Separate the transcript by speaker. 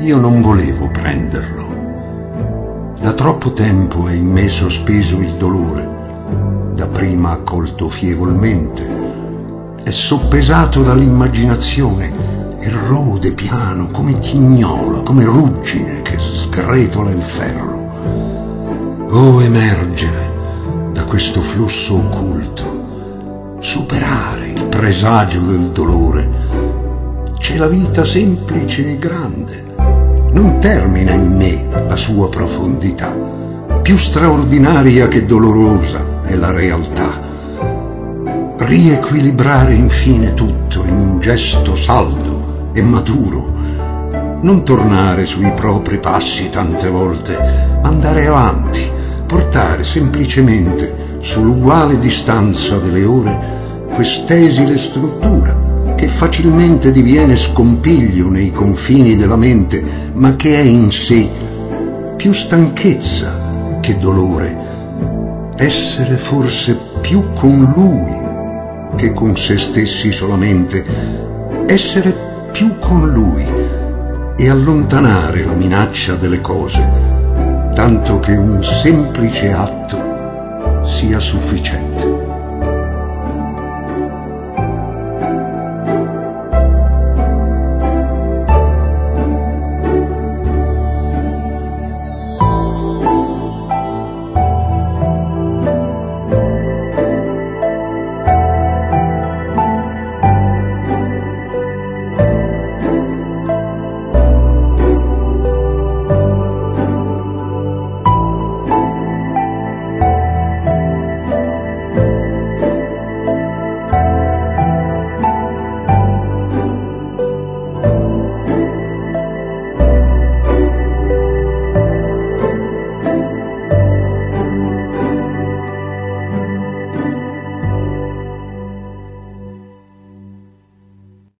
Speaker 1: Io non volevo prenderlo. Da troppo tempo è in me sospeso il dolore, dapprima accolto fievolmente, è soppesato dall'immaginazione e rode piano come tignola, come ruggine che sgretola il ferro. Oh, emergere da questo flusso occulto, superare il presagio del dolore. C'è la vita semplice e grande, non termina in me la sua profondità. Più straordinaria che dolorosa è la realtà. Riequilibrare infine tutto in un gesto saldo e maturo. Non tornare sui propri passi tante volte, ma andare avanti, portare semplicemente sull'uguale distanza delle ore quest'esile struttura che facilmente diviene scompiglio nei confini della mente, ma che è in sé più stanchezza che dolore. Essere forse più con lui che con se stessi solamente, essere più con lui e allontanare la minaccia delle cose, tanto che un semplice atto sia sufficiente.